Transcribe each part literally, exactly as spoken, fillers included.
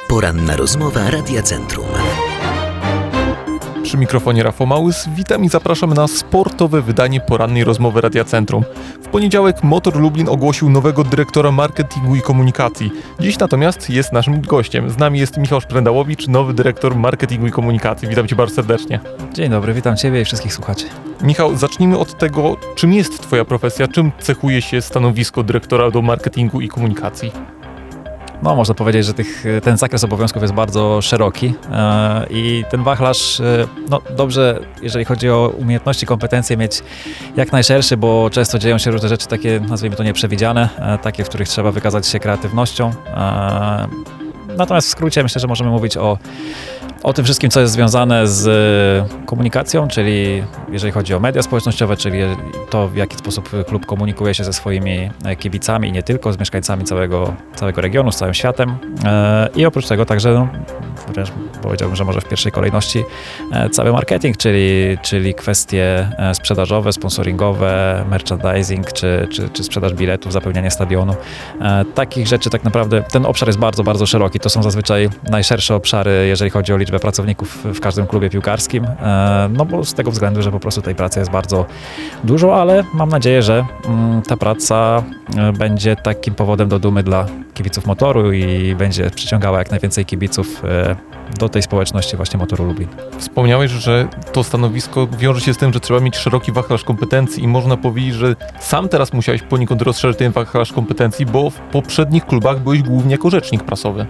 Poranna rozmowa Radia Centrum. Przy mikrofonie Rafał Małys, witam i zapraszam na sportowe wydanie porannej rozmowy Radia Centrum. W poniedziałek Motor Lublin ogłosił nowego dyrektora marketingu i komunikacji. Dziś natomiast jest naszym gościem. Z nami jest Michał Szprendałowicz, nowy dyrektor marketingu i komunikacji. Witam Cię bardzo serdecznie. Dzień dobry, witam Ciebie i wszystkich słuchaczy. Michał, zacznijmy od tego, czym jest Twoja profesja, czym cechuje się stanowisko dyrektora do marketingu i komunikacji? No, można powiedzieć, że tych, ten zakres obowiązków jest bardzo szeroki e, i ten wachlarz, e, no dobrze, jeżeli chodzi o umiejętności, kompetencje, mieć jak najszerszy, bo często dzieją się różne rzeczy takie, nazwijmy to nieprzewidziane, e, takie, w których trzeba wykazać się kreatywnością. E, natomiast w skrócie myślę, że możemy mówić o O tym wszystkim, co jest związane z komunikacją, czyli jeżeli chodzi o media społecznościowe, czyli to, w jaki sposób klub komunikuje się ze swoimi kibicami i nie tylko, z mieszkańcami całego, całego regionu, z całym światem. I oprócz tego także, no, wręcz powiedziałbym, że może w pierwszej kolejności cały marketing, czyli, czyli kwestie sprzedażowe, sponsoringowe, merchandising, czy, czy, czy sprzedaż biletów, zapełnianie stadionu. Takich rzeczy tak naprawdę, ten obszar jest bardzo, bardzo szeroki. To są zazwyczaj najszersze obszary, jeżeli chodzi o liczbę pracowników w każdym klubie piłkarskim, no bo z tego względu, że po prostu tej pracy jest bardzo dużo, ale mam nadzieję, że ta praca będzie takim powodem do dumy dla kibiców Motoru i będzie przyciągała jak najwięcej kibiców do tej społeczności właśnie Motoru Lublin. Wspomniałeś, że to stanowisko wiąże się z tym, że trzeba mieć szeroki wachlarz kompetencji i można powiedzieć, że sam teraz musiałeś poniekąd rozszerzyć ten wachlarz kompetencji, bo w poprzednich klubach byłeś głównie jako rzecznik prasowy.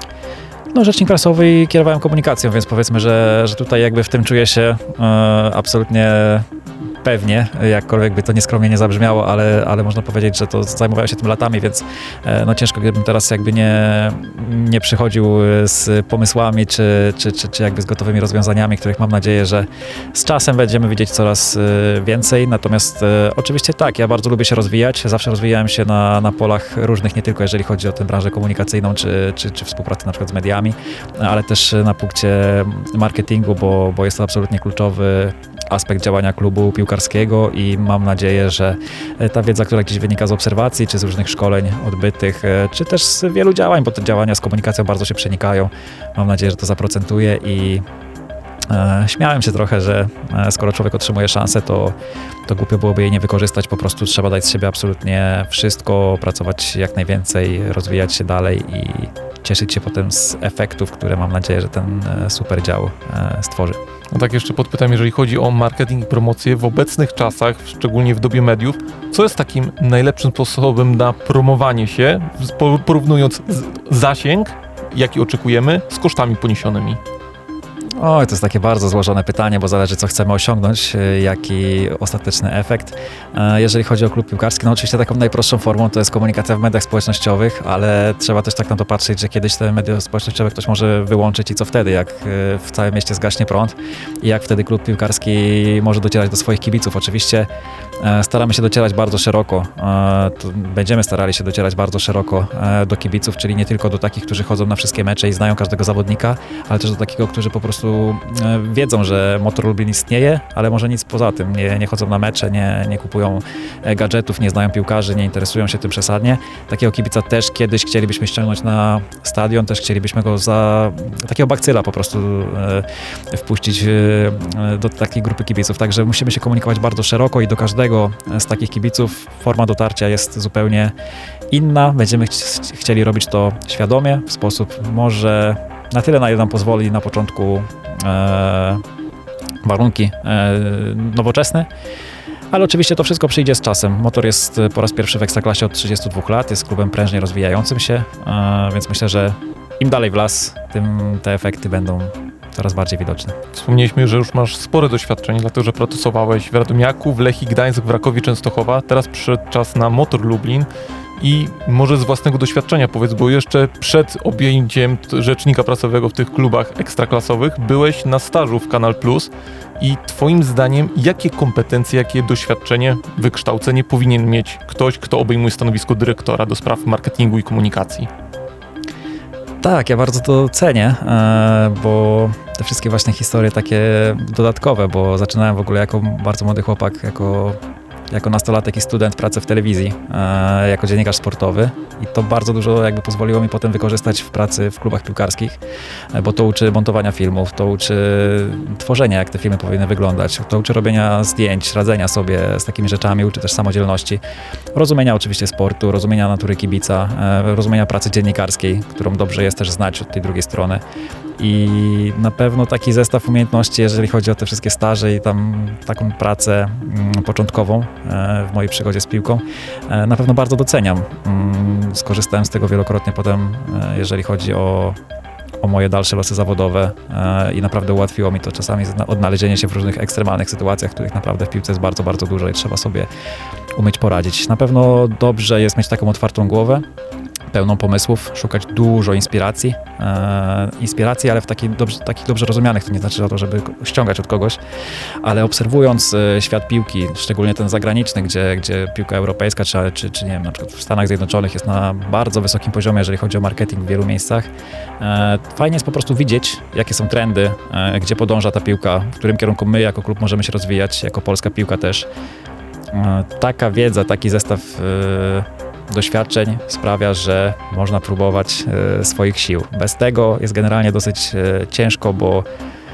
No, rzecznik prasowy i kierowałem komunikacją, więc powiedzmy, że, że tutaj jakby w tym czuję się e, absolutnie pewnie, jakkolwiek by to nieskromnie nie zabrzmiało, ale, ale można powiedzieć, że to zajmowałem się tym latami, więc e, no ciężko, gdybym teraz jakby nie, nie przychodził z pomysłami, czy, czy, czy, czy jakby z gotowymi rozwiązaniami, których mam nadzieję, że z czasem będziemy widzieć coraz więcej. Natomiast e, oczywiście tak, ja bardzo lubię się rozwijać, zawsze rozwijałem się na, na polach różnych, nie tylko jeżeli chodzi o tę branżę komunikacyjną, czy, czy, czy współpracę na przykład z mediami, ale też na punkcie marketingu, bo, bo jest to absolutnie kluczowy aspekt działania klubu piłkarskiego i mam nadzieję, że ta wiedza, która gdzieś wynika z obserwacji, czy z różnych szkoleń odbytych, czy też z wielu działań, bo te działania z komunikacją bardzo się przenikają, mam nadzieję, że to zaprocentuje i e, śmiałem się trochę, że e, skoro człowiek otrzymuje szansę, to, to głupio byłoby jej nie wykorzystać, po prostu trzeba dać z siebie absolutnie wszystko, pracować jak najwięcej, rozwijać się dalej i cieszyć się potem z efektów, które mam nadzieję, że ten super dział e, stworzy. No tak jeszcze podpytam, jeżeli chodzi o marketing i promocję w obecnych czasach, szczególnie w dobie mediów, co jest takim najlepszym sposobem na promowanie się, porównując zasięg, jaki oczekujemy, z kosztami poniesionymi? Oj, to jest takie bardzo złożone pytanie, bo zależy, co chcemy osiągnąć, jaki ostateczny efekt. Jeżeli chodzi o klub piłkarski, no oczywiście taką najprostszą formą to jest komunikacja w mediach społecznościowych, ale trzeba też tak na to patrzeć, że kiedyś te media społecznościowe ktoś może wyłączyć i co wtedy, jak w całym mieście zgaśnie prąd i jak wtedy klub piłkarski może docierać do swoich kibiców. Oczywiście staramy się docierać bardzo szeroko, będziemy starali się docierać bardzo szeroko do kibiców, czyli nie tylko do takich, którzy chodzą na wszystkie mecze i znają każdego zawodnika, ale też do takiego, którzy po prostu wiedzą, że Motor Lublin istnieje, ale może nic poza tym. Nie, nie chodzą na mecze, nie, nie kupują gadżetów, nie znają piłkarzy, nie interesują się tym przesadnie. Takiego kibica też kiedyś chcielibyśmy ściągnąć na stadion, też chcielibyśmy go za takiego bakcyla po prostu e, wpuścić e, do takiej grupy kibiców. Także musimy się komunikować bardzo szeroko i do każdego z takich kibiców forma dotarcia jest zupełnie inna. Będziemy ch chcieli robić to świadomie, w sposób może na tyle, na ile nam pozwoli na początku e, warunki e, nowoczesne, ale oczywiście to wszystko przyjdzie z czasem. Motor jest po raz pierwszy w Ekstraklasie od trzydziestu dwóch lat, jest klubem prężnie rozwijającym się, e, więc myślę, że im dalej w las, tym te efekty będą coraz bardziej widoczne. Wspomnieliśmy, że już masz spore doświadczenie, dlatego że pracowałeś w Radomiaku, w Lechii Gdańsk, w Rakowie Częstochowa, teraz przyszedł czas na Motor Lublin. I może z własnego doświadczenia powiedz, bo jeszcze przed objęciem rzecznika prasowego w tych klubach ekstraklasowych byłeś na stażu w Kanal Plus i twoim zdaniem jakie kompetencje, jakie doświadczenie, wykształcenie powinien mieć ktoś, kto obejmuje stanowisko dyrektora do spraw marketingu i komunikacji? Tak, ja bardzo to cenię, bo te wszystkie właśnie historie takie dodatkowe, bo zaczynałem w ogóle jako bardzo młody chłopak, jako jako nastolatek i student pracę w telewizji, e, jako dziennikarz sportowy i to bardzo dużo jakby pozwoliło mi potem wykorzystać w pracy w klubach piłkarskich, e, bo to uczy montowania filmów, to uczy tworzenia, jak te filmy powinny wyglądać, to uczy robienia zdjęć, radzenia sobie z takimi rzeczami, uczy też samodzielności, rozumienia oczywiście sportu, rozumienia natury kibica, e, rozumienia pracy dziennikarskiej, którą dobrze jest też znać od tej drugiej strony. I na pewno taki zestaw umiejętności, jeżeli chodzi o te wszystkie staże i tam taką pracę mm, początkową e, w mojej przygodzie z piłką, e, na pewno bardzo doceniam. Mm, skorzystałem z tego wielokrotnie potem, e, jeżeli chodzi o, o moje dalsze losy zawodowe e, i naprawdę ułatwiło mi to czasami odnalezienie się w różnych ekstremalnych sytuacjach, których naprawdę w piłce jest bardzo, bardzo dużo i trzeba sobie umieć poradzić. Na pewno dobrze jest mieć taką otwartą głowę, pełną pomysłów, szukać dużo inspiracji. E, inspiracji, ale w taki dobrze, takich dobrze rozumianych, to nie znaczy to, żeby ściągać od kogoś, ale obserwując e, świat piłki, szczególnie ten zagraniczny, gdzie, gdzie piłka europejska, czy, czy, czy nie wiem, na przykład w Stanach Zjednoczonych jest na bardzo wysokim poziomie, jeżeli chodzi o marketing w wielu miejscach. E, fajnie jest po prostu widzieć, jakie są trendy, e, gdzie podąża ta piłka, w którym kierunku my jako klub możemy się rozwijać, jako polska piłka też. E, taka wiedza, taki zestaw e, doświadczeń sprawia, że można próbować e, swoich sił. Bez tego jest generalnie dosyć e, ciężko, bo,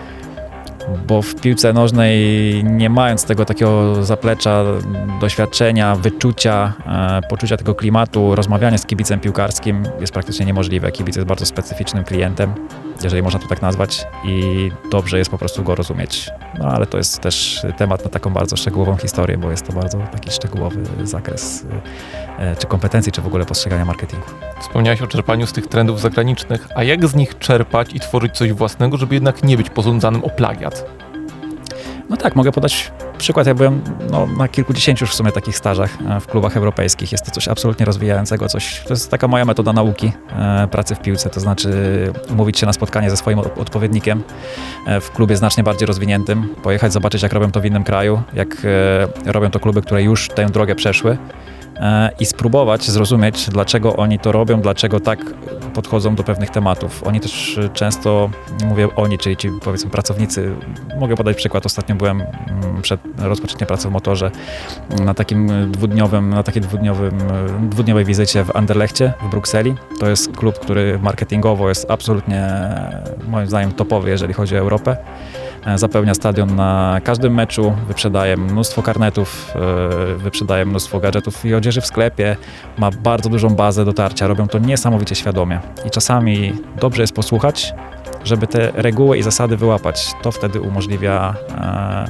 bo w piłce nożnej, nie mając tego takiego zaplecza, doświadczenia, wyczucia, e, poczucia tego klimatu, rozmawianie z kibicem piłkarskim jest praktycznie niemożliwe. Kibic jest bardzo specyficznym klientem, jeżeli można to tak nazwać, i dobrze jest po prostu go rozumieć. No ale to jest też temat na taką bardzo szczegółową historię, bo jest to bardzo taki szczegółowy zakres e, czy kompetencji, czy w ogóle postrzegania marketingu. Wspomniałeś o czerpaniu z tych trendów zagranicznych, a jak z nich czerpać i tworzyć coś własnego, żeby jednak nie być posądzanym o plagiat? No tak, mogę podać przykład. Ja byłem no, na kilkudziesięciu już w sumie takich stażach w klubach europejskich. Jest to coś absolutnie rozwijającego, coś, to jest taka moja metoda nauki e, pracy w piłce, to znaczy umówić się na spotkanie ze swoim odpowiednikiem e, w klubie znacznie bardziej rozwiniętym, pojechać, zobaczyć, jak robią to w innym kraju, jak e, robią to kluby, które już tę drogę przeszły, i spróbować zrozumieć, dlaczego oni to robią, dlaczego tak podchodzą do pewnych tematów. Oni też często, mówię oni, czyli ci powiedzmy pracownicy, mogę podać przykład, ostatnio byłem przed rozpoczęciem pracy w Motorze na takim dwudniowym, na takiej dwudniowym, dwudniowej wizycie w Anderlechcie w Brukseli. To jest klub, który marketingowo jest absolutnie moim zdaniem topowy, jeżeli chodzi o Europę. Zapełnia stadion na każdym meczu, wyprzedaje mnóstwo karnetów, wyprzedaje mnóstwo gadżetów i odzieży w sklepie, ma bardzo dużą bazę dotarcia, robią to niesamowicie świadomie i czasami dobrze jest posłuchać, żeby te reguły i zasady wyłapać. To wtedy umożliwia e,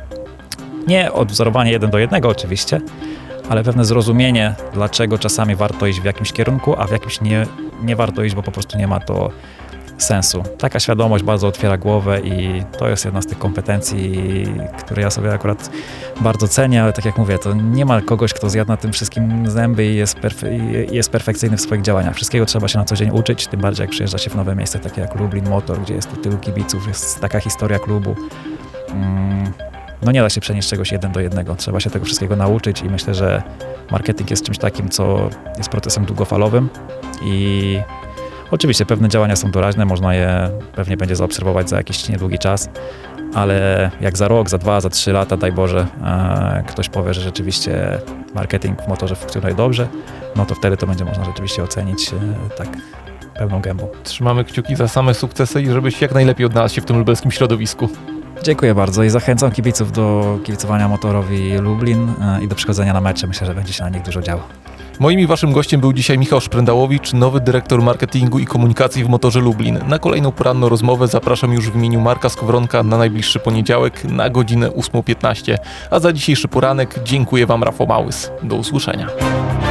nie odwzorowanie jeden do jednego oczywiście, ale pewne zrozumienie, dlaczego czasami warto iść w jakimś kierunku, a w jakimś nie, nie warto iść, bo po prostu nie ma to sensu. Taka świadomość bardzo otwiera głowę i to jest jedna z tych kompetencji, które ja sobie akurat bardzo cenię, ale tak jak mówię, to nie ma kogoś, kto zjadł na tym wszystkim zęby i jest, perfe- jest perfekcyjny w swoich działaniach. Wszystkiego trzeba się na co dzień uczyć, tym bardziej jak przyjeżdża się w nowe miejsce, takie jak Lublin Motor, gdzie jest tu tylu kibiców, jest taka historia klubu. Mm, no nie da się przenieść czegoś jeden do jednego. Trzeba się tego wszystkiego nauczyć i myślę, że marketing jest czymś takim, co jest procesem długofalowym i oczywiście pewne działania są doraźne, można je pewnie będzie zaobserwować za jakiś niedługi czas, ale jak za rok, za dwa, za trzy lata, daj Boże, e, ktoś powie, że rzeczywiście marketing w Motorze funkcjonuje dobrze, no to wtedy to będzie można rzeczywiście ocenić e, tak pełną gębą. Trzymamy kciuki za same sukcesy i żebyś jak najlepiej odnalazł się w tym lubelskim środowisku. Dziękuję bardzo i zachęcam kibiców do kibicowania Motorowi Lublin e, i do przychodzenia na mecze. Myślę, że będzie się na nich dużo działo. Moim i waszym gościem był dzisiaj Michał Szprędałowicz, nowy dyrektor marketingu i komunikacji w Motorze Lublin. Na kolejną poranną rozmowę zapraszam już w imieniu Marka Skowronka na najbliższy poniedziałek na godzinę ósma piętnaście. A za dzisiejszy poranek dziękuję wam, Rafał Małys. Do usłyszenia.